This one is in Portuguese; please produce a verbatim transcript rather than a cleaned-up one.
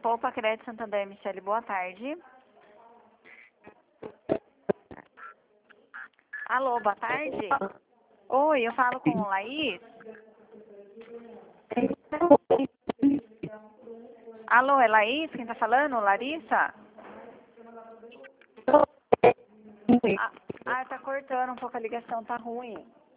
Copa Crédito Santander, Michele, boa tarde. Alô, boa tarde. Oi, eu falo com Laís. Alô, é Laís? Quem tá falando? Larissa? Ah, ah, tá cortando um pouco a ligação, tá ruim.